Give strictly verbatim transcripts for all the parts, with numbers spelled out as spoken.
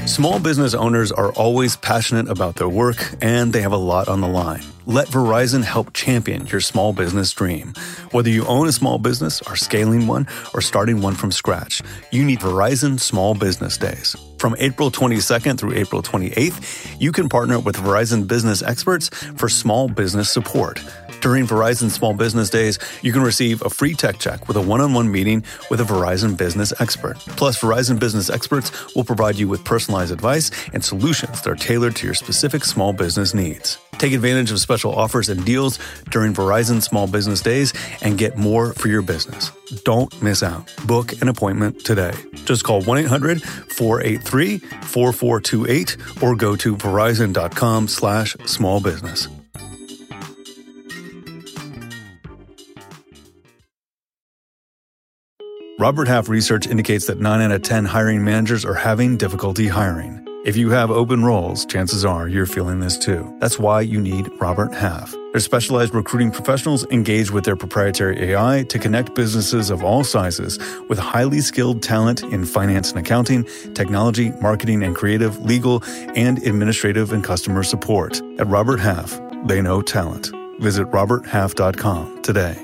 Small business owners are always passionate about their work, and they have a lot on the line. Let Verizon help champion your small business dream. Whether you own a small business, are scaling one, or starting one from scratch, you need Verizon Small Business Days. From April twenty-second through April twenty-eighth, you can partner with Verizon business experts for small business support. During Verizon Small Business Days, you can receive a free tech check with a one-on-one meeting with a Verizon business expert. Plus, Verizon business experts will provide you with personalized advice and solutions that are tailored to your specific small business needs. Take advantage of special offers and deals during Verizon Small Business Days and get more for your business. Don't miss out. Book an appointment today. Just call one eight hundred four eight three four four two eight or go to verizon.com slash small business. Robert Half research indicates that nine out of ten hiring managers are having difficulty hiring. If you have open roles, chances are you're feeling this too. That's why you need Robert Half. Their specialized recruiting professionals engage with their proprietary A I to connect businesses of all sizes with highly skilled talent in finance and accounting, technology, marketing and creative, legal, and administrative and customer support. At Robert Half, they know talent. Visit robert half dot com today.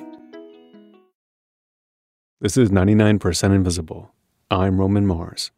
This is ninety-nine percent Invisible. I'm Roman Mars.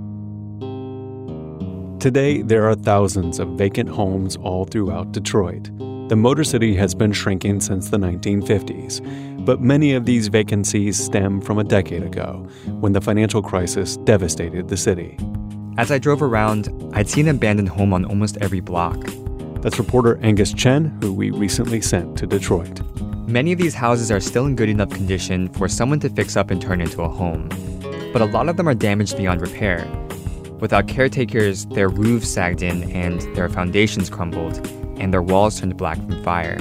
Today, there are thousands of vacant homes all throughout Detroit. The Motor City has been shrinking since the nineteen fifties, but many of these vacancies stem from a decade ago, when the financial crisis devastated the city. As I drove around, I'd seen an abandoned home on almost every block. That's reporter Angus Chen, who we recently sent to Detroit. Many of these houses are still in good enough condition for someone to fix up and turn into a home. But a lot of them are damaged beyond repair. Without caretakers, their roofs sagged in and their foundations crumbled, and their walls turned black from fire.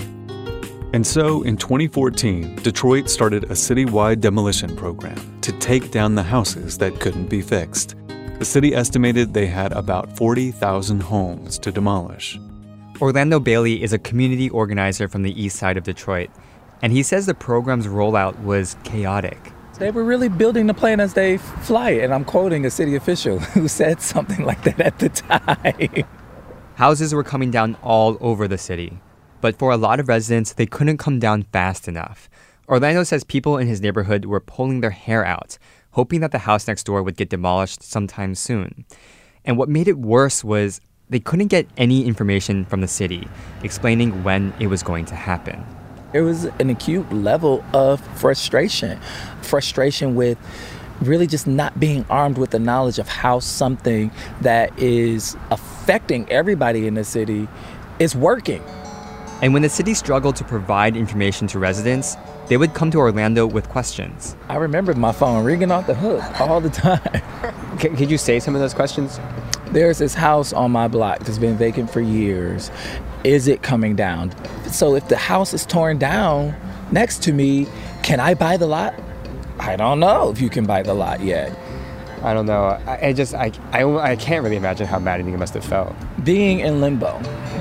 And so, in twenty fourteen, Detroit started a citywide demolition program to take down the houses that couldn't be fixed. The city estimated they had about forty thousand homes to demolish. Orlando Bailey is a community organizer from the east side of Detroit, and he says the program's rollout was chaotic. They were really building the plane as they fly it, and I'm quoting a city official who said something like that at the time. Houses were coming down all over the city, but for a lot of residents, they couldn't come down fast enough. Orlando says people in his neighborhood were pulling their hair out, hoping that the house next door would get demolished sometime soon. And what made it worse was they couldn't get any information from the city explaining when it was going to happen. It was an acute level of frustration. Frustration with really just not being armed with the knowledge of how something that is affecting everybody in the city is working. And when the city struggled to provide information to residents, they would come to Orlando with questions. I remember my phone ringing off the hook all the time. C- could you say some of those questions? There's this house on my block that's been vacant for years. Is it coming down? So if the house is torn down next to me, can I buy the lot? I don't know if you can buy the lot yet. I don't know. I, I just, I, I, I can't really imagine how bad you must have felt. Being in limbo,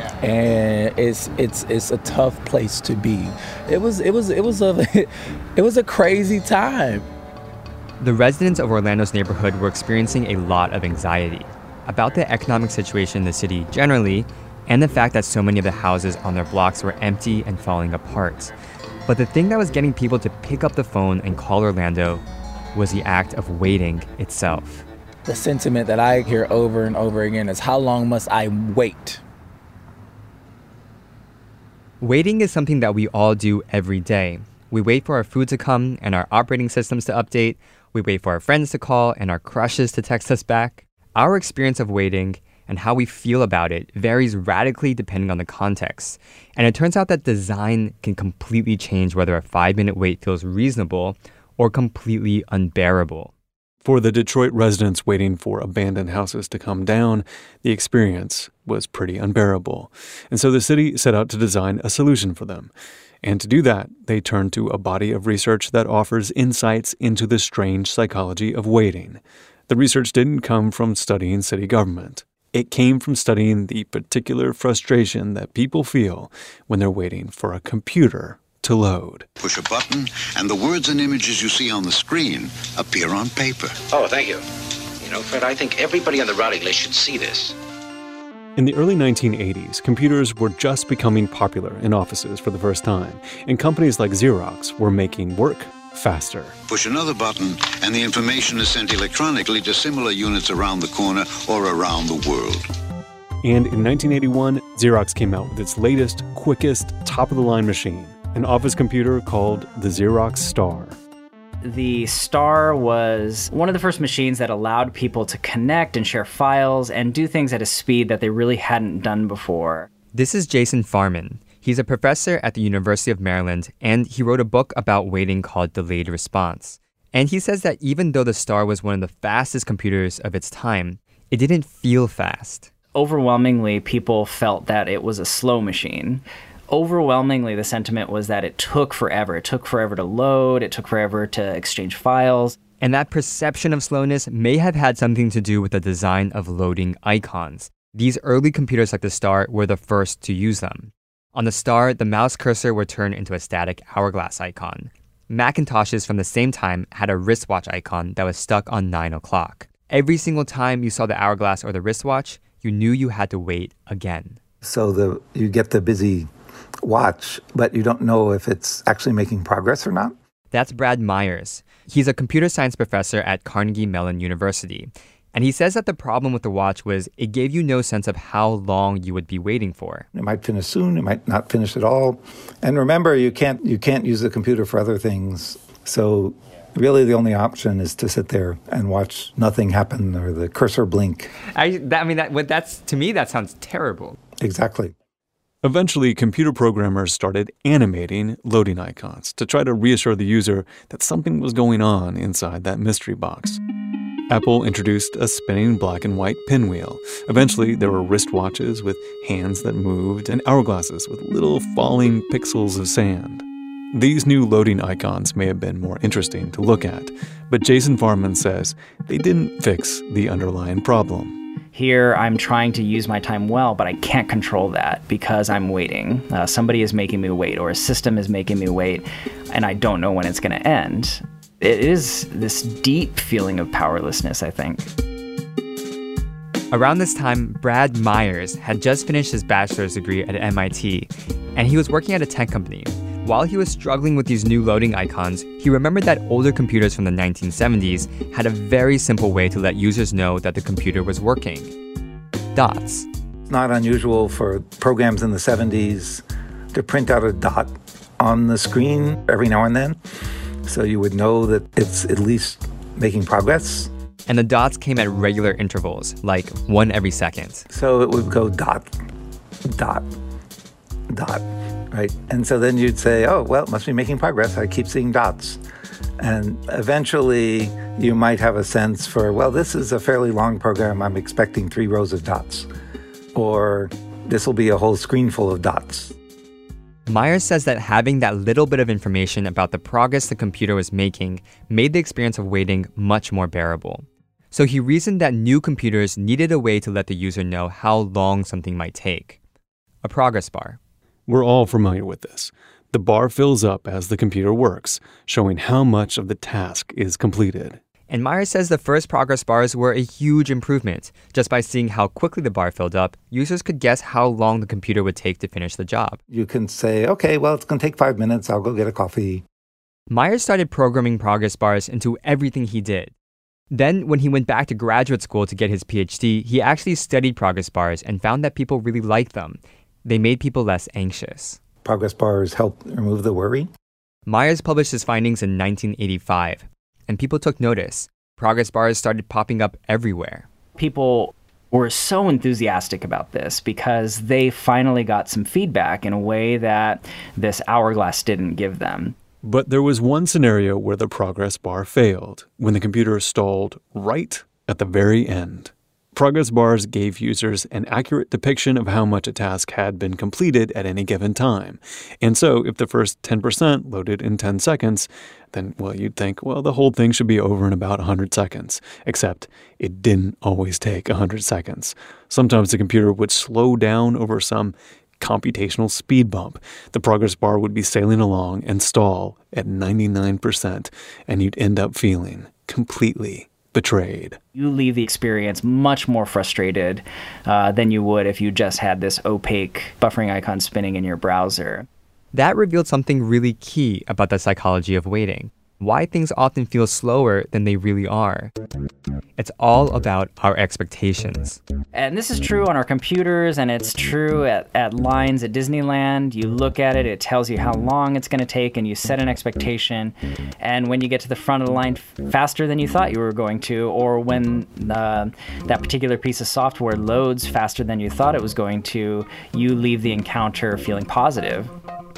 and it's it's it's a tough place to be. It was it was it was a it was a crazy time. The residents of Orlando's neighborhood were experiencing a lot of anxiety about the economic situation in the city generally, and the fact that so many of the houses on their blocks were empty and falling apart. But the thing that was getting people to pick up the phone and call Orlando was the act of waiting itself. The sentiment that I hear over and over again is, how long must I wait? Waiting is something that we all do every day. We wait for our food to come and our operating systems to update. We wait for our friends to call and our crushes to text us back. Our experience of waiting and how we feel about it varies radically depending on the context. And it turns out that design can completely change whether a five-minute wait feels reasonable or completely unbearable. For the Detroit residents waiting for abandoned houses to come down, the experience was pretty unbearable. And so the city set out to design a solution for them. And to do that, they turned to a body of research that offers insights into the strange psychology of waiting. The research didn't come from studying city government. It came from studying the particular frustration that people feel when they're waiting for a computer to load. Push a button, and the words and images you see on the screen appear on paper. Oh, thank you. You know, Fred, I think everybody on the routing list should see this. In the early nineteen eighties, computers were just becoming popular in offices for the first time, and companies like Xerox were making work faster. Push another button, and the information is sent electronically to similar units around the corner or around the world. And in nineteen eighty-one, Xerox came out with its latest, quickest, top-of-the-line machine, an office computer called the Xerox Star. The Star was one of the first machines that allowed people to connect and share files and do things at a speed that they really hadn't done before. This is Jason Farman. He's a professor at the University of Maryland, and he wrote a book about waiting called Delayed Response. And he says that even though the Star was one of the fastest computers of its time, it didn't feel fast. Overwhelmingly, people felt that it was a slow machine. Overwhelmingly, the sentiment was that it took forever. It took forever to load. It took forever to exchange files. And that perception of slowness may have had something to do with the design of loading icons. These early computers like the Star were the first to use them. On the Star, the mouse cursor would turn into a static hourglass icon. Macintoshes from the same time had a wristwatch icon that was stuck on nine o'clock. Every single time you saw the hourglass or the wristwatch, you knew you had to wait again. So the you get the busy watch, but you don't know if it's actually making progress or not? That's Brad Myers. He's a computer science professor at Carnegie Mellon University. And he says that the problem with the watch was it gave you no sense of how long you would be waiting for. It might finish soon, it might not finish at all. And remember, you can't you can't use the computer for other things. So really the only option is to sit there and watch nothing happen or the cursor blink. I, that, I mean, that, that's to me, that sounds terrible. Exactly. Eventually, computer programmers started animating loading icons to try to reassure the user that something was going on inside that mystery box. Apple introduced a spinning black and white pinwheel. Eventually, there were wristwatches with hands that moved and hourglasses with little falling pixels of sand. These new loading icons may have been more interesting to look at, but Jason Farman says they didn't fix the underlying problem. Here, I'm trying to use my time well, but I can't control that because I'm waiting. Uh, somebody is making me wait, or a system is making me wait, and I don't know when it's going to end. It is this deep feeling of powerlessness, I think. Around this time, Brad Myers had just finished his bachelor's degree at M I T, and he was working at a tech company. While he was struggling with these new loading icons, he remembered that older computers from the nineteen seventies had a very simple way to let users know that the computer was working. Dots. It's not unusual for programs in the seventies to print out a dot on the screen every now and then. So you would know that it's at least making progress. And the dots came at regular intervals, like one every second. So it would go dot, dot, dot, right? And so then you'd say, oh, well, it must be making progress. I keep seeing dots. And eventually you might have a sense for, well, this is a fairly long program. I'm expecting three rows of dots. Or this will be a whole screen full of dots. Myers says that having that little bit of information about the progress the computer was making made the experience of waiting much more bearable. So he reasoned that new computers needed a way to let the user know how long something might take. A progress bar. We're all familiar with this. The bar fills up as the computer works, showing how much of the task is completed. And Myers says the first progress bars were a huge improvement. Just by seeing how quickly the bar filled up, users could guess how long the computer would take to finish the job. You can say, okay, well, it's going to take five minutes. I'll go get a coffee. Myers started programming progress bars into everything he did. Then, when he went back to graduate school to get his P H D, he actually studied progress bars and found that people really liked them. They made people less anxious. Progress bars help remove the worry. Myers published his findings in nineteen eighty-five. And people took notice. Progress bars started popping up everywhere. People were so enthusiastic about this because they finally got some feedback in a way that this hourglass didn't give them. But there was one scenario where the progress bar failed, when the computer stalled right at the very end. Progress bars gave users an accurate depiction of how much a task had been completed at any given time. And so if the first ten percent loaded in ten seconds, then, well, you'd think, well, the whole thing should be over in about one hundred seconds. Except it didn't always take one hundred seconds. Sometimes the computer would slow down over some computational speed bump. The progress bar would be sailing along and stall at ninety-nine percent, and you'd end up feeling completely betrayed. You leave the experience much more frustrated uh, than you would if you just had this opaque buffering icon spinning in your browser. That revealed something really key about the psychology of waiting. Why things often feel slower than they really are. It's all about our expectations. And this is true on our computers, and it's true at, at lines at Disneyland. You look at it, it tells you how long it's going to take, and you set an expectation. And when you get to the front of the line f- faster than you thought you were going to, or when uh, that particular piece of software loads faster than you thought it was going to, you leave the encounter feeling positive.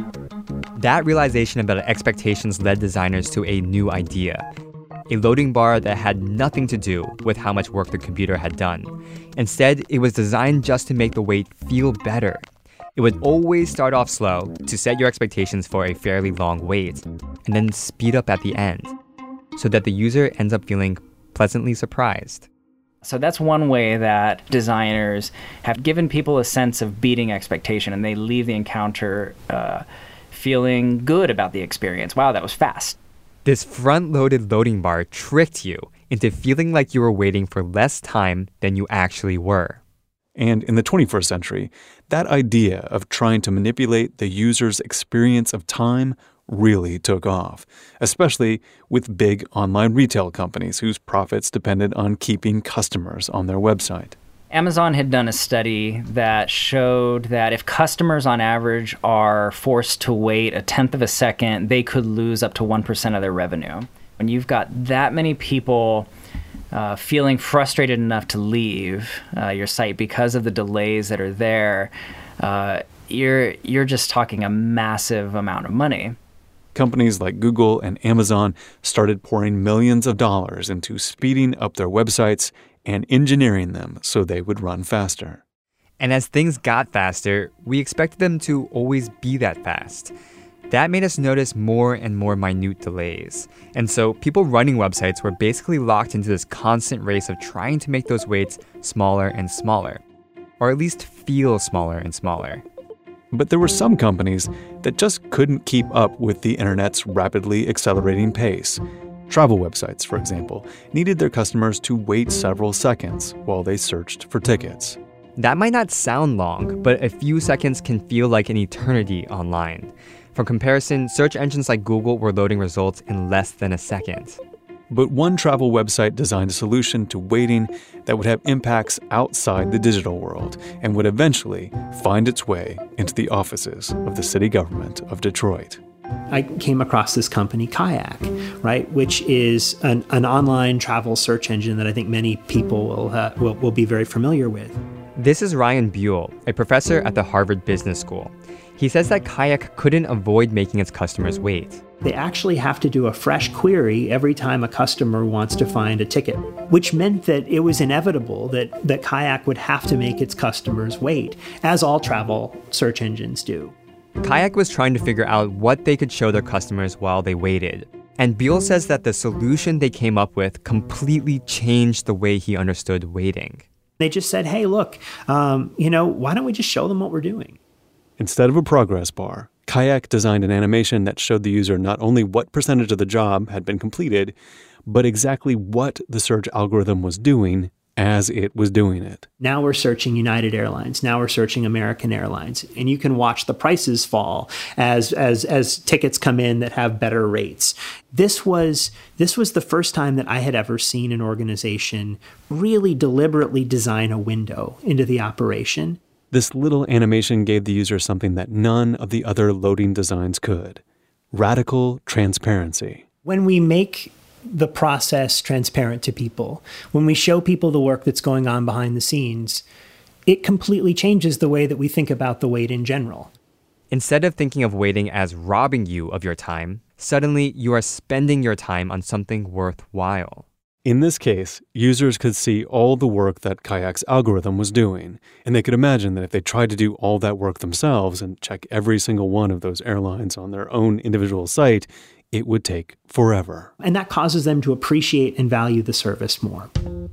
That realization about expectations led designers to a new idea, a loading bar that had nothing to do with how much work the computer had done. Instead, it was designed just to make the wait feel better. It would always start off slow to set your expectations for a fairly long wait, and then speed up at the end, so that the user ends up feeling pleasantly surprised. So that's one way that designers have given people a sense of beating expectation, and they leave the encounter uh, feeling good about the experience. Wow, that was fast. This front-loaded loading bar tricked you into feeling like you were waiting for less time than you actually were. And in the twenty-first century, that idea of trying to manipulate the user's experience of time really took off, especially with big online retail companies whose profits depended on keeping customers on their website. Amazon had done a study that showed that if customers on average are forced to wait a tenth of a second, they could lose up to one percent of their revenue. When you've got that many people uh, feeling frustrated enough to leave uh, your site because of the delays that are there, uh, you're you're just talking a massive amount of money. Companies like Google and Amazon started pouring millions of dollars into speeding up their websites and engineering them so they would run faster. And as things got faster, we expected them to always be that fast. That made us notice more and more minute delays. And so people running websites were basically locked into this constant race of trying to make those waits smaller and smaller, or at least feel smaller and smaller. But there were some companies that just couldn't keep up with the internet's rapidly accelerating pace. Travel websites, for example, needed their customers to wait several seconds while they searched for tickets. That might not sound long, but a few seconds can feel like an eternity online. For comparison, search engines like Google were loading results in less than a second. But one travel website designed a solution to waiting that would have impacts outside the digital world and would eventually find its way into the offices of the city government of Detroit. I came across this company, Kayak, right, which is an, an online travel search engine that I think many people will, uh, will will be very familiar with. This is Ryan Buell, a professor at the Harvard Business School. He says that Kayak couldn't avoid making its customers wait. They actually have to do a fresh query every time a customer wants to find a ticket, which meant that it was inevitable that, that Kayak would have to make its customers wait, as all travel search engines do. Kayak was trying to figure out what they could show their customers while they waited. And Buell says that the solution they came up with completely changed the way he understood waiting. They just said, hey, look, um, you know, why don't we just show them what we're doing? Instead of a progress bar, Kayak designed an animation that showed the user not only what percentage of the job had been completed, but exactly what the search algorithm was doing as it was doing it. Now we're searching United Airlines. Now we're searching American Airlines. And you can watch the prices fall as as as tickets come in that have better rates. This was this was the first time that I had ever seen an organization really deliberately design a window into the operation. This little animation gave the user something that none of the other loading designs could: radical transparency. When we make the process transparent to people, when we show people the work that's going on behind the scenes, it completely changes the way that we think about the wait in general. Instead of thinking of waiting as robbing you of your time, suddenly you are spending your time on something worthwhile. In this case, users could see all the work that Kayak's algorithm was doing, and they could imagine that if they tried to do all that work themselves and check every single one of those airlines on their own individual site, it would take forever. And that causes them to appreciate and value the service more.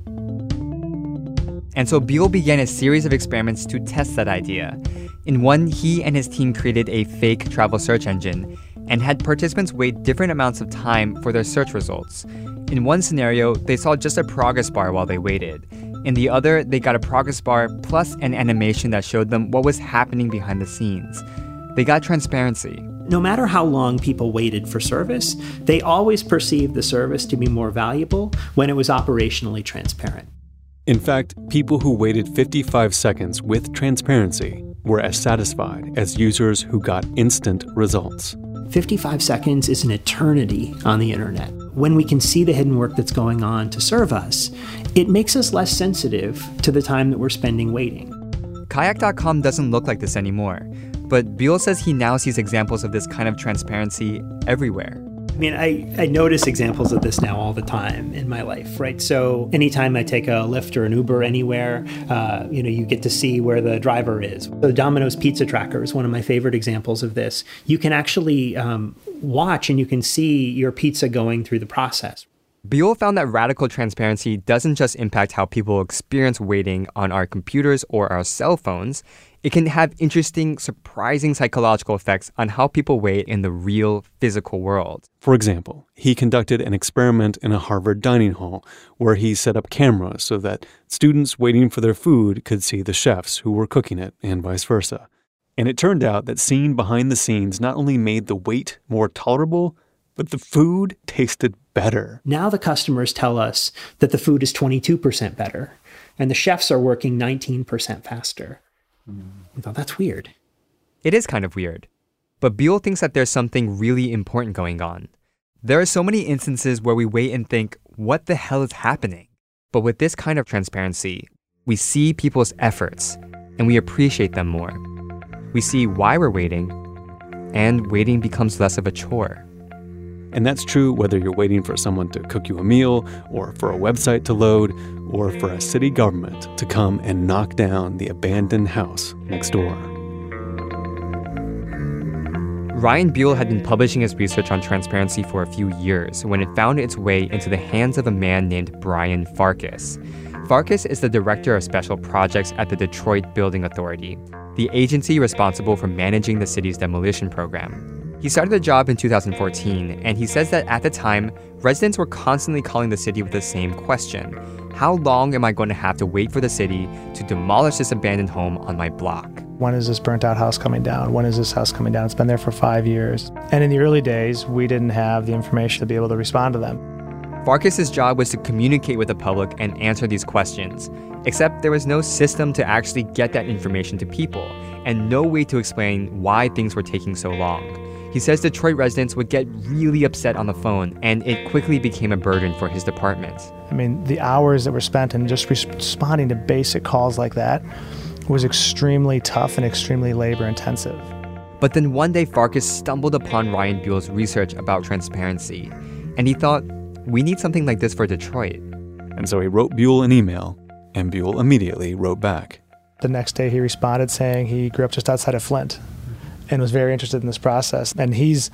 And so Buell began a series of experiments to test that idea. In one, he and his team created a fake travel search engine and had participants wait different amounts of time for their search results. In one scenario, they saw just a progress bar while they waited. In the other, they got a progress bar plus an animation that showed them what was happening behind the scenes. They got transparency. No matter how long people waited for service, they always perceived the service to be more valuable when it was operationally transparent. In fact, people who waited fifty-five seconds with transparency were as satisfied as users who got instant results. fifty-five seconds is an eternity on the internet. When we can see the hidden work that's going on to serve us, it makes us less sensitive to the time that we're spending waiting. Kayak dot com doesn't look like this anymore, but Buell says he now sees examples of this kind of transparency everywhere. I mean, I, I notice examples of this now all the time in my life, right? So anytime I take a Lyft or an Uber anywhere, uh, you know, you get to see where the driver is. The Domino's Pizza Tracker is one of my favorite examples of this. You can actually um, watch and you can see your pizza going through the process. Buell found that radical transparency doesn't just impact how people experience waiting on our computers or our cell phones. It can have interesting, surprising psychological effects on how people wait in the real physical world. For example, he conducted an experiment in a Harvard dining hall where he set up cameras so that students waiting for their food could see the chefs who were cooking it and vice versa. And it turned out that seeing behind the scenes not only made the wait more tolerable, but the food tasted better. Now the customers tell us that the food is twenty-two percent better and the chefs are working nineteen percent faster. I thought, that's weird. It is kind of weird. But Buell thinks that there's something really important going on. There are so many instances where we wait and think, what the hell is happening? But with this kind of transparency, we see people's efforts and we appreciate them more. We see why we're waiting, and waiting becomes less of a chore. And that's true whether you're waiting for someone to cook you a meal, or for a website to load, or for a city government to come and knock down the abandoned house next door. Ryan Buell had been publishing his research on transparency for a few years when it found its way into the hands of a man named Brian Farkas. Farkas is the director of special projects at the Detroit Building Authority, the agency responsible for managing the city's demolition program. He started the job in two thousand fourteen, and he says that at the time, residents were constantly calling the city with the same question: how long am I going to have to wait for the city to demolish this abandoned home on my block? When is this burnt out house coming down? When is this house coming down? It's been there for five years. And in the early days, we didn't have the information to be able to respond to them. Farkas' job was to communicate with the public and answer these questions, except there was no system to actually get that information to people, and no way to explain why things were taking so long. He says Detroit residents would get really upset on the phone, and it quickly became a burden for his department. I mean, the hours that were spent in just responding to basic calls like that was extremely tough and extremely labor intensive. But then one day, Farkas stumbled upon Ryan Buell's research about transparency, and he thought, we need something like this for Detroit. And so he wrote Buell an email, and Buell immediately wrote back. The next day he responded saying he grew up just outside of Flint and was very interested in this process. And he's,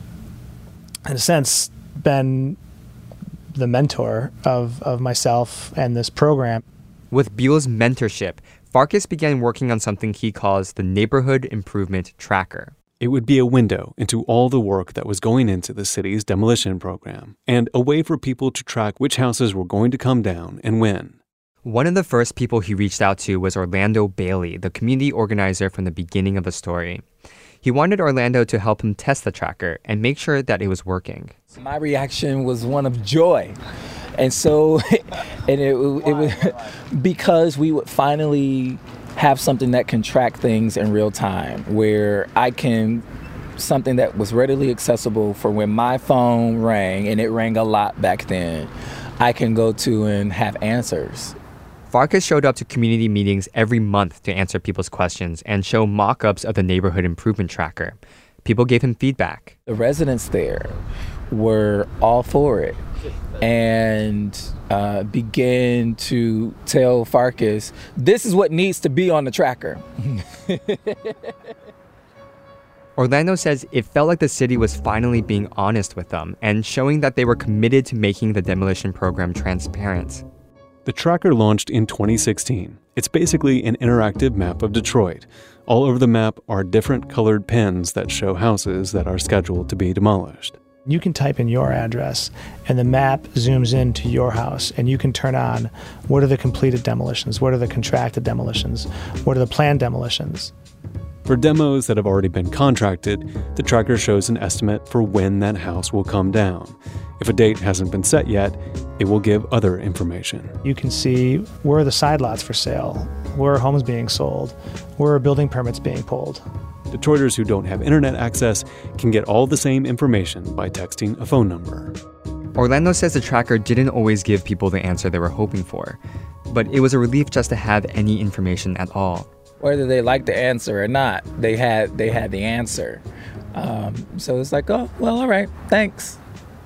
in a sense, been the mentor of, of myself and this program. With Buell's mentorship, Farkas began working on something he calls the Neighborhood Improvement Tracker. It would be a window into all the work that was going into the city's demolition program, and a way for people to track which houses were going to come down and when. One of the first people he reached out to was Orlando Bailey, the community organizer from the beginning of the story. He wanted Orlando to help him test the tracker and make sure that it was working. My reaction was one of joy. And so, and it, it was because we would finally have something that can track things in real time, where I can, something that was readily accessible for when my phone rang, and it rang a lot back then, I can go to and have answers. Farkas showed up to community meetings every month to answer people's questions and show mock-ups of the Neighborhood Improvement Tracker. People gave him feedback. The residents there were all for it and uh, began to tell Farkas, this is what needs to be on the tracker. Orlando says it felt like the city was finally being honest with them and showing that they were committed to making the demolition program transparent. The tracker launched in twenty sixteen. It's basically an interactive map of Detroit. All over the map are different colored pins that show houses that are scheduled to be demolished. You can type in your address and the map zooms into your house and you can turn on what are the completed demolitions, what are the contracted demolitions, what are the planned demolitions. For demos that have already been contracted, the tracker shows an estimate for when that house will come down. If a date hasn't been set yet, it will give other information. You can see where are the side lots for sale, where are homes being sold, where are building permits being pulled. Detroiters who don't have internet access can get all the same information by texting a phone number. Orlando says the tracker didn't always give people the answer they were hoping for, but it was a relief just to have any information at all. Whether they liked the answer or not, they had they had the answer. Um, so it's like, oh, well, all right, thanks.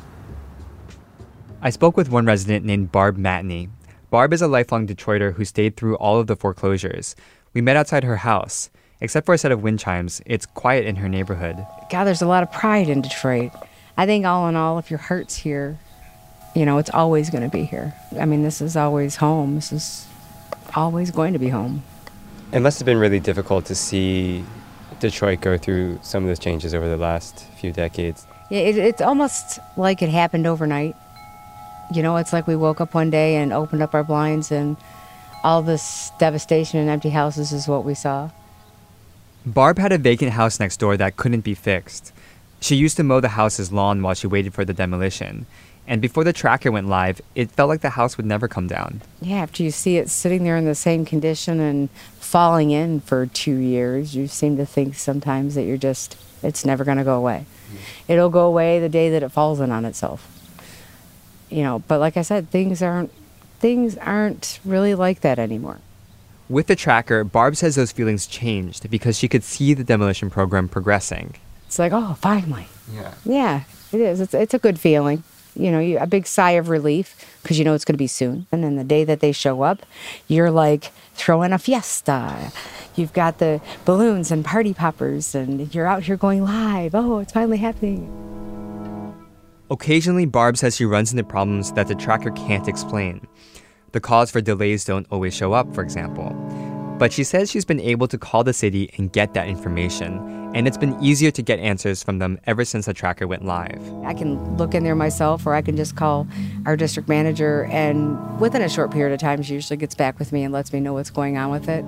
I spoke with one resident named Barb Matney. Barb is a lifelong Detroiter who stayed through all of the foreclosures. We met outside her house. Except for a set of wind chimes, it's quiet in her neighborhood. God, there's a lot of pride in Detroit. I think all in all, if your heart's here, you know, it's always going to be here. I mean, this is always home. This is always going to be home. It must have been really difficult to see Detroit go through some of those changes over the last few decades. Yeah, it, it's almost like it happened overnight. You know, it's like we woke up one day and opened up our blinds and all this devastation and empty houses is what we saw. Barb had a vacant house next door that couldn't be fixed. She used to mow the house's lawn while she waited for the demolition. And before the tracker went live, it felt like the house would never come down. Yeah, after you see it sitting there in the same condition and falling in for two years, you seem to think sometimes that you're just, it's never going to go away. Mm-hmm. It'll go away the day that it falls in on itself. You know, but like I said, things aren't, things aren't really like that anymore. With the tracker, Barb says those feelings changed because she could see the demolition program progressing. It's like, oh, finally. Yeah. Yeah, it is. It's, it's a good feeling. You know, you, a big sigh of relief because you know it's going to be soon. And then the day that they show up, you're like throwing a fiesta. You've got the balloons and party poppers and you're out here going live. Oh, it's finally happening. Occasionally, Barb says she runs into problems that the tracker can't explain. The cause for delays don't always show up, for example. But she says she's been able to call the city and get that information, and it's been easier to get answers from them ever since the tracker went live. I can look in there myself, or I can just call our district manager, and within a short period of time, she usually gets back with me and lets me know what's going on with it.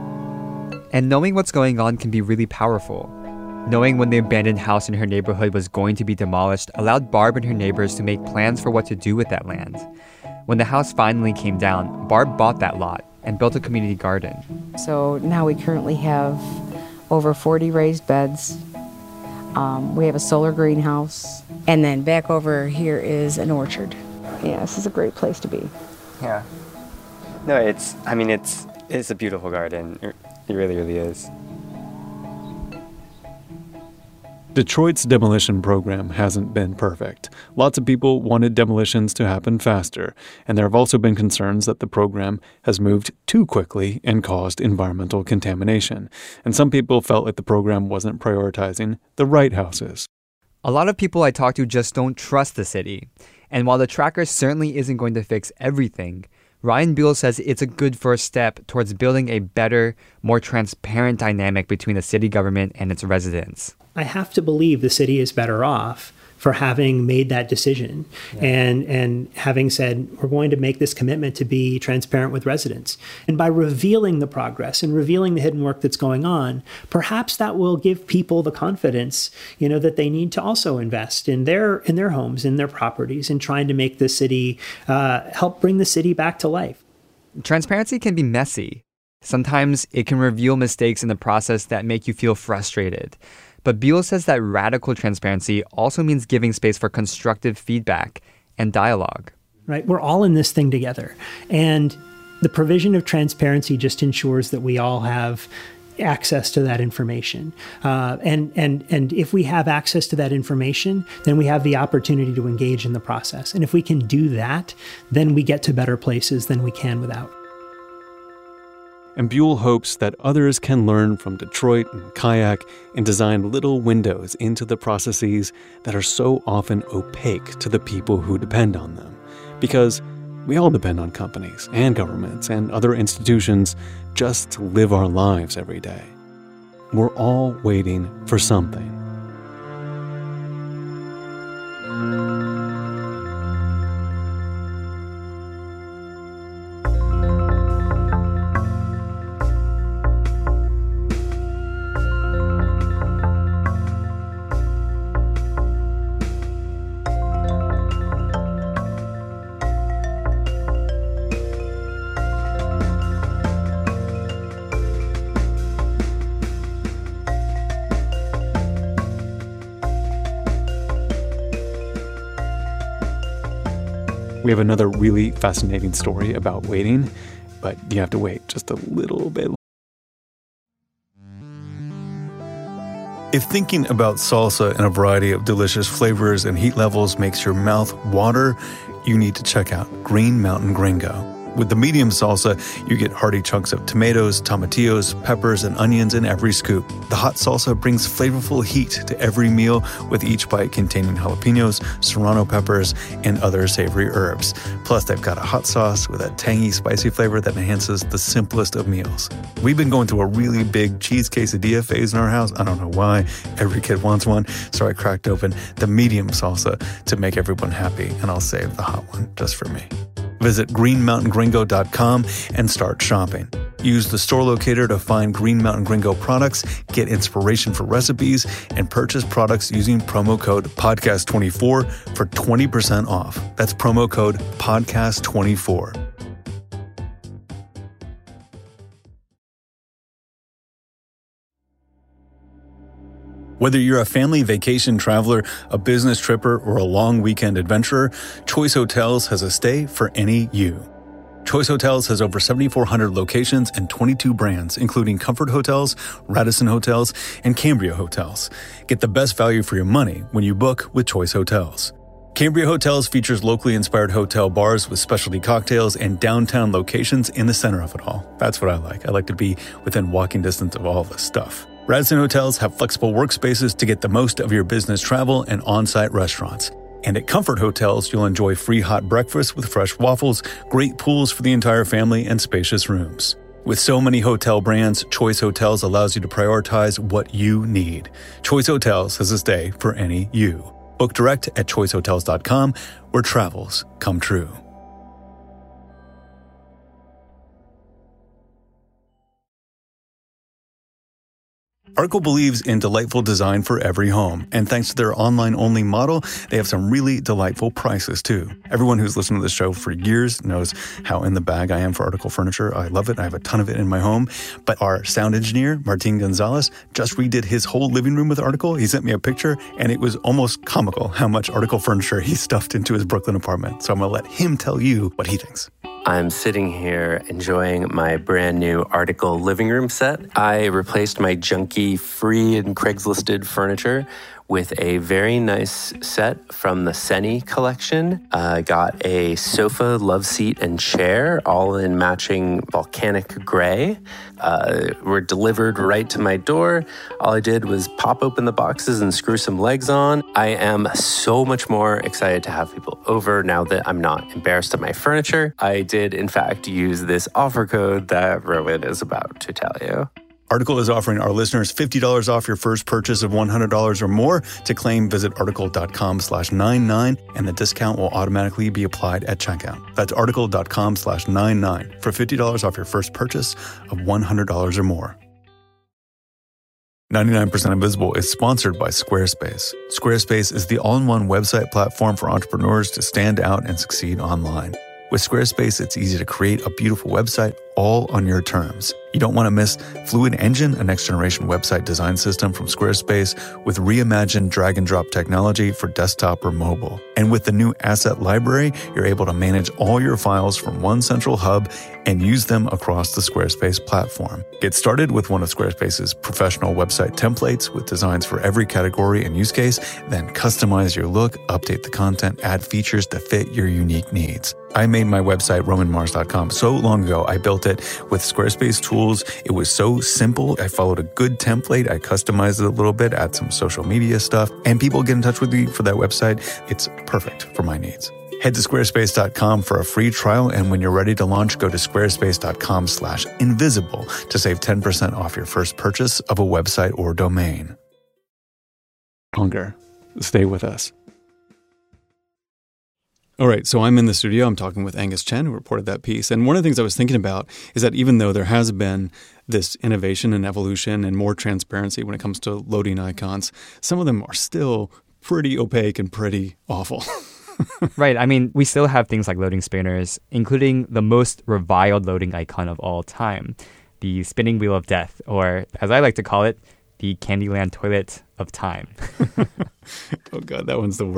And knowing what's going on can be really powerful. Knowing when the abandoned house in her neighborhood was going to be demolished allowed Barb and her neighbors to make plans for what to do with that land. When the house finally came down, Barb bought that lot and built a community garden. So now we currently have over forty raised beds. Um, we have a solar greenhouse. And then back over here is an orchard. Yeah, this is a great place to be. Yeah. No, it's, I mean, it's, it's a beautiful garden. It really, really is. Detroit's demolition program hasn't been perfect. Lots of people wanted demolitions to happen faster, and there have also been concerns that the program has moved too quickly and caused environmental contamination. And some people felt like the program wasn't prioritizing the right houses. A lot of people I talk to just don't trust the city. And while the tracker certainly isn't going to fix everything, Ryan Buell says it's a good first step towards building a better, more transparent dynamic between the city government and its residents. I have to believe the city is better off for having made that decision yeah. and and having said, we're going to make this commitment to be transparent with residents. And by revealing the progress and revealing the hidden work that's going on, perhaps that will give people the confidence, you know, that they need to also invest in their in their homes, in their properties, and trying to make the city, uh, help bring the city back to life. Transparency can be messy. Sometimes it can reveal mistakes in the process that make you feel frustrated. But Buell says that radical transparency also means giving space for constructive feedback and dialogue. Right? We're all in this thing together. And the provision of transparency just ensures that we all have access to that information. Uh, and, and, and if we have access to that information, then we have the opportunity to engage in the process. And if we can do that, then we get to better places than we can without. And Buell hopes that others can learn from Detroit and Kayak and design little windows into the processes that are so often opaque to the people who depend on them. Because we all depend on companies and governments and other institutions just to live our lives every day. We're all waiting for something. We have another really fascinating story about waiting, but you have to wait just a little bit. If thinking about salsa in a variety of delicious flavors and heat levels makes your mouth water, you need to check out Green Mountain Gringo. With the medium salsa, you get hearty chunks of tomatoes, tomatillos, peppers, and onions in every scoop. The hot salsa brings flavorful heat to every meal, with each bite containing jalapenos, serrano peppers, and other savory herbs. Plus, they've got a hot sauce with a tangy, spicy flavor that enhances the simplest of meals. We've been going through a really big cheese quesadilla phase in our house. I don't know why. Every kid wants one, so I cracked open the medium salsa to make everyone happy, and I'll save the hot one just for me. Visit green mountain gringo dot com and start shopping. Use the store locator to find Green Mountain Gringo products, get inspiration for recipes, and purchase products using promo code podcast twenty-four for twenty percent off. That's promo code podcast twenty-four. Whether you're a family vacation traveler, a business tripper, or a long weekend adventurer, Choice Hotels has a stay for any you. Choice Hotels has over seventy-four hundred locations and twenty-two brands, including Comfort Hotels, Radisson Hotels, and Cambria Hotels. Get the best value for your money when you book with Choice Hotels. Cambria Hotels features locally inspired hotel bars with specialty cocktails and downtown locations in the center of it all. That's what I like. I like to be within walking distance of all this stuff. Radisson Hotels have flexible workspaces to get the most of your business travel and on-site restaurants. And at Comfort Hotels, you'll enjoy free hot breakfast with fresh waffles, great pools for the entire family, and spacious rooms. With so many hotel brands, Choice Hotels allows you to prioritize what you need. Choice Hotels has a stay for any you. Book direct at choice hotels dot com, where travels come true. Article believes in delightful design for every home, and thanks to their online-only model, they have some really delightful prices too. Everyone who's listened to this show for years knows how in the bag I am for Article furniture. I love it. I have a ton of it in my home. But our sound engineer, Martin Gonzalez, just redid his whole living room with Article. He sent me a picture, and it was almost comical how much Article furniture he stuffed into his Brooklyn apartment. So I'm going to let him tell you what he thinks. I'm sitting here enjoying my brand new Article living room set. I replaced my junky free and Craigslisted furniture with a very nice set from the Seni collection. I uh, got a sofa, love seat, and chair, all in matching volcanic gray. Uh, were delivered right to my door. All I did was pop open the boxes and screw some legs on. I am so much more excited to have people over now that I'm not embarrassed of my furniture. I did, in fact, use this offer code that Rowan is about to tell you. Article is offering our listeners fifty dollars off your first purchase of one hundred dollars or more. To claim, visit article.com slash 99, and the discount will automatically be applied at checkout. That's article.com slash 99 for fifty dollars off your first purchase of one hundred dollars or more. ninety-nine percent Invisible is sponsored by Squarespace. Squarespace is the all-in-one website platform for entrepreneurs to stand out and succeed online. With Squarespace, it's easy to create a beautiful website all on your terms. You don't want to miss Fluid Engine, a next-generation website design system from Squarespace with reimagined drag-and-drop technology for desktop or mobile. And with the new Asset Library, you're able to manage all your files from one central hub and use them across the Squarespace platform. Get started with one of Squarespace's professional website templates with designs for every category and use case, then customize your look, update the content, add features to fit your unique needs. I made my website, roman mars dot com, so long ago. I built it with Squarespace tools. It was so simple. I followed a good template. I customized it a little bit, add some social media stuff, and people get in touch with me for that website. It's perfect for my needs. Head to squarespace dot com for a free trial, and when you're ready to launch, go to squarespace.com slash invisible to save ten percent off your first purchase of a website or domain. Hunger. Stay with us. All right, so I'm in the studio. I'm talking with Angus Chen, who reported that piece. And one of the things I was thinking about is that even though there has been this innovation and evolution and more transparency when it comes to loading icons, some of them are still pretty opaque and pretty awful. Right. I mean, we still have things like loading spinners, including the most reviled loading icon of all time, the spinning wheel of death, or as I like to call it, the Candyland toilet of time. Oh, God, that one's the worst.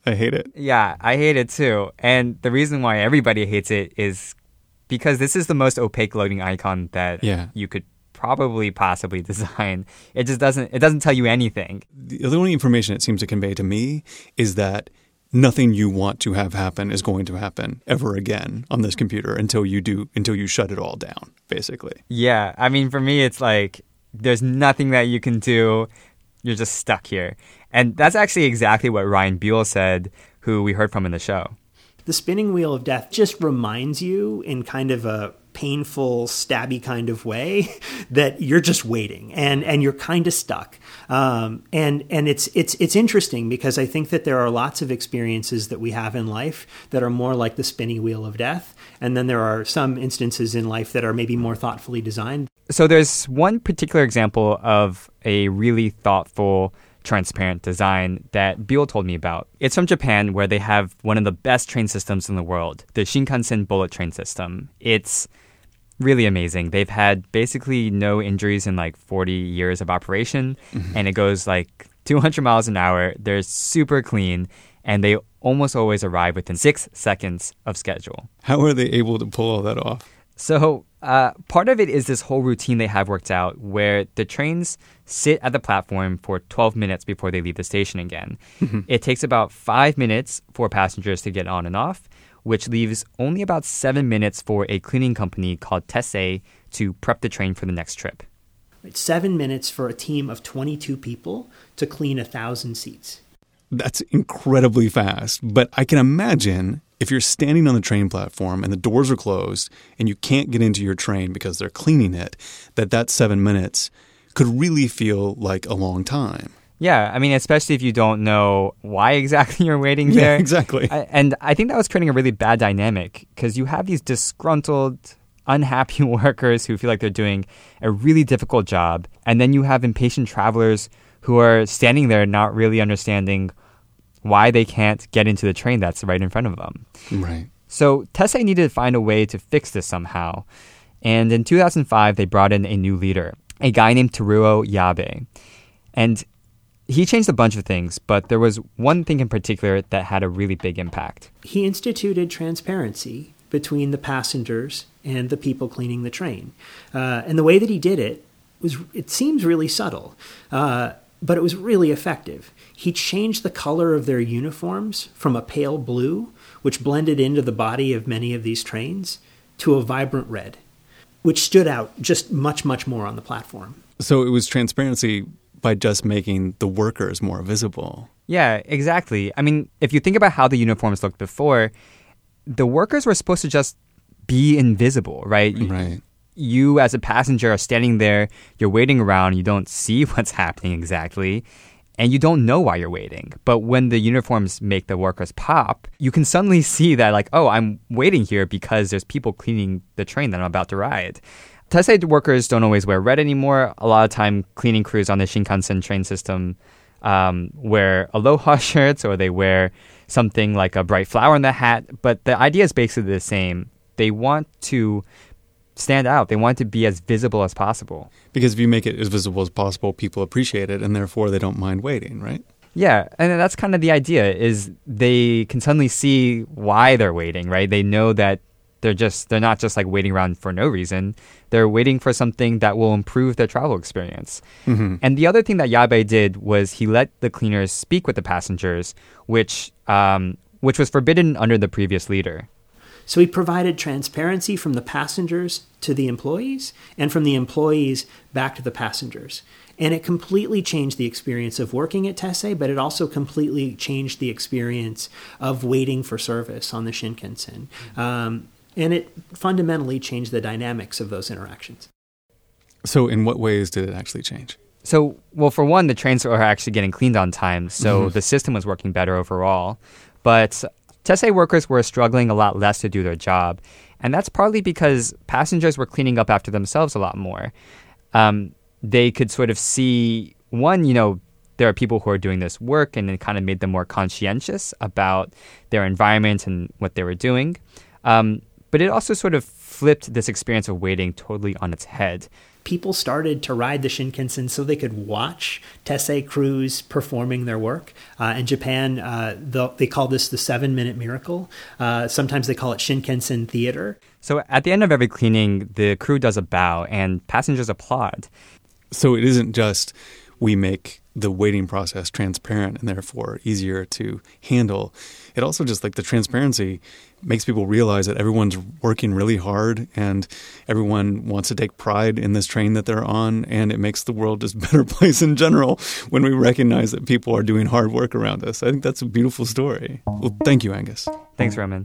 I hate it. Yeah, I hate it too. And the reason why everybody hates it is because this is the most opaque loading icon that yeah. you could probably possibly design. It just doesn't it doesn't tell you anything. The only information it seems to convey to me is that nothing you want to have happen is going to happen ever again on this computer until you do until you shut it all down, basically. Yeah, I mean for me it's like there's nothing that you can do. You're just stuck here. And that's actually exactly what Ryan Buell said, who we heard from in the show. The spinning wheel of death just reminds you in kind of a painful, stabby kind of way that you're just waiting and, and you're kind of stuck. Um, and and it's it's it's interesting because I think that there are lots of experiences that we have in life that are more like the spinning wheel of death. And then there are some instances in life that are maybe more thoughtfully designed. So there's one particular example of a really thoughtful, transparent design that Buell told me about. It's from Japan, where they have one of the best train systems in the world, the Shinkansen bullet train system. It's really amazing. They've had basically no injuries in like forty years of operation, mm-hmm. and it goes like two hundred miles an hour. They're super clean, and they almost always arrive within six seconds of schedule. How are they able to pull all that off? So uh, part of it is this whole routine they have worked out where the trains sit at the platform for twelve minutes before they leave the station again. Mm-hmm. It takes about five minutes for passengers to get on and off, which leaves only about seven minutes for a cleaning company called Tessay to prep the train for the next trip. It's seven minutes for a team of twenty-two people to clean a thousand seats. That's incredibly fast, but I can imagine if you're standing on the train platform and the doors are closed and you can't get into your train because they're cleaning it, that that seven minutes could really feel like a long time. Yeah, I mean, especially if you don't know why exactly you're waiting yeah, there. exactly. I, and I think that was creating a really bad dynamic because you have these disgruntled, unhappy workers who feel like they're doing a really difficult job. And then you have impatient travelers who are standing there not really understanding why they can't get into the train that's right in front of them. Right. So Tessay needed to find a way to fix this somehow. And in two thousand five, they brought in a new leader, a guy named Teruo Yabe. And he changed a bunch of things, but there was one thing in particular that had a really big impact. He instituted transparency between the passengers and the people cleaning the train. Uh, and the way that he did it was, it seems really subtle, uh, but it was really effective. He changed the color of their uniforms from a pale blue, which blended into the body of many of these trains, to a vibrant red, which stood out just much, much more on the platform. So it was transparency by just making the workers more visible. Yeah, exactly. I mean, if you think about how the uniforms looked before, the workers were supposed to just be invisible, right? Right. You as a passenger are standing there, you're waiting around, you don't see what's happening exactly, and you don't know why you're waiting. But when the uniforms make the workers pop, you can suddenly see that like, oh, I'm waiting here because there's people cleaning the train that I'm about to ride. Tessay workers don't always wear red anymore. A lot of time, cleaning crews on the Shinkansen train system um, wear aloha shirts or they wear something like a bright flower in the hat. But the idea is basically the same. They want to stand out. They want to be as visible as possible. Because if you make it as visible as possible, people appreciate it, and therefore they don't mind waiting, right? Yeah, and that's kind of the idea, is they can suddenly see why they're waiting, right? They know that they're just they're not just like waiting around for no reason. They're waiting for something that will improve their travel experience. Mm-hmm. And the other thing that Yabe did was he let the cleaners speak with the passengers, which um, which was forbidden under the previous leader. So he provided transparency from the passengers to the employees and from the employees back to the passengers. And it completely changed the experience of working at Tessay, but it also completely changed the experience of waiting for service on the Shinkansen. Um, and it fundamentally changed the dynamics of those interactions. So in what ways did it actually change? So, well, for one, the trains are actually getting cleaned on time, so mm-hmm. the system was working better overall. But Tessay workers were struggling a lot less to do their job, and that's partly because passengers were cleaning up after themselves a lot more. Um, they could sort of see, one, you know, there are people who are doing this work, and it kind of made them more conscientious about their environment and what they were doing. Um, but it also sort of flipped this experience of waiting totally on its head. People started to ride the Shinkansen so they could watch Taisei crews performing their work. Uh, in Japan, uh, they call this the seven-minute miracle. Uh, sometimes they call it Shinkansen theater. So at the end of every cleaning, the crew does a bow and passengers applaud. So it isn't just we make the waiting process transparent and therefore easier to handle. It also just like the transparency makes people realize that everyone's working really hard and everyone wants to take pride in this train that they're on, and it makes the world just a better place in general when we recognize that people are doing hard work around us. I think that's a beautiful story. Well, thank you, Angus. Thanks, Roman.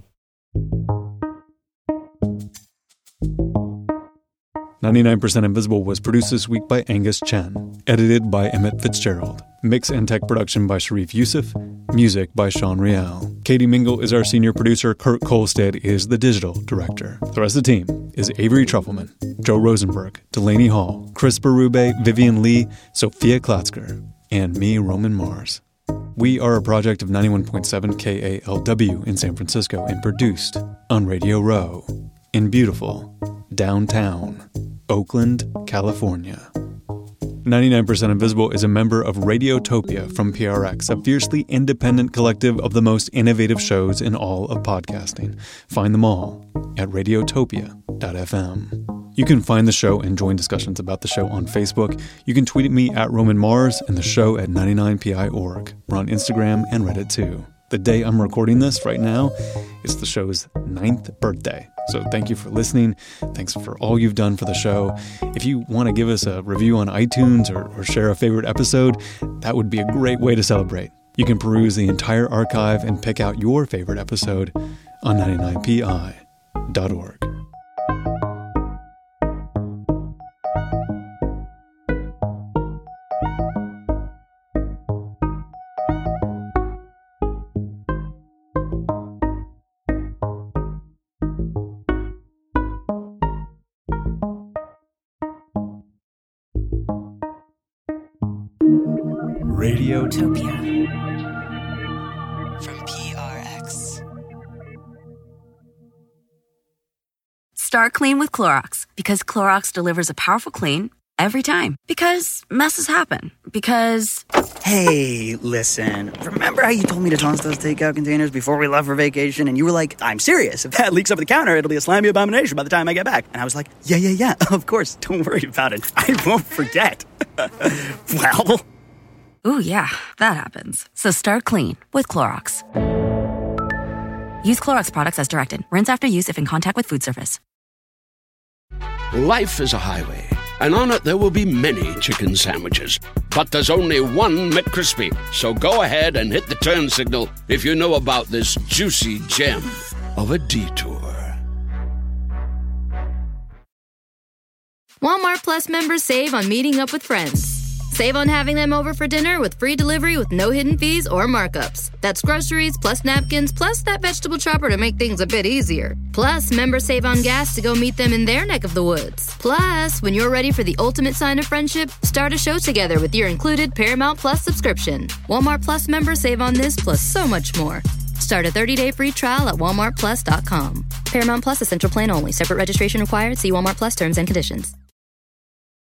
ninety-nine percent Invisible was produced this week by Angus Chen, edited by Emmett Fitzgerald, mix and tech production by Sharif Youssef, music by Sean Rial. Katie Mingle is our senior producer, Kurt Kolstad is the digital director. The rest of the team is Avery Trufelman, Joe Rosenberg, Delaney Hall, Chris Berube, Vivian Lee, Sophia Klotzker, and me, Roman Mars. We are a project of ninety-one point seven K A L W in San Francisco and produced on Radio Row in beautiful downtown Oakland, California. ninety-nine percent Invisible is a member of Radiotopia from P R X, a fiercely independent collective of the most innovative shows in all of podcasting. Find them all at radiotopia dot f m. You can find the show and join discussions about the show on Facebook. You can tweet at me at Roman Mars and the show at ninety-nine P I dot org. We're on Instagram and Reddit too. The day I'm recording this right now is the show's ninth birthday. So thank you for listening. Thanks for all you've done for the show. If you want to give us a review on iTunes or, or share a favorite episode, that would be a great way to celebrate. You can peruse the entire archive and pick out your favorite episode on ninety-nine P I dot org. Radiotopia from P R X. Start clean with Clorox, because Clorox delivers a powerful clean every time. Because messes happen. Because... Hey, listen. Remember how you told me to toss those takeout containers before we left for vacation? And you were like, I'm serious. If that leaks over the counter, it'll be a slimy abomination by the time I get back. And I was like, yeah, yeah, yeah. Of course. Don't worry about it. I won't forget. Well... Ooh, yeah, that happens. So start clean with Clorox. Use Clorox products as directed. Rinse after use if in contact with food surface. Life is a highway, and on it there will be many chicken sandwiches. But there's only one McCrispy. So go ahead and hit the turn signal if you know about this juicy gem of a detour. Walmart Plus members save on meeting up with friends. Save on having them over for dinner with free delivery with no hidden fees or markups. That's groceries, plus napkins, plus that vegetable chopper to make things a bit easier. Plus, members save on gas to go meet them in their neck of the woods. Plus, when you're ready for the ultimate sign of friendship, start a show together with your included Paramount Plus subscription. Walmart Plus members save on this plus so much more. Start a thirty-day free trial at walmart plus dot com. Paramount Plus Essential Plan only. Separate registration required. See Walmart Plus terms and conditions.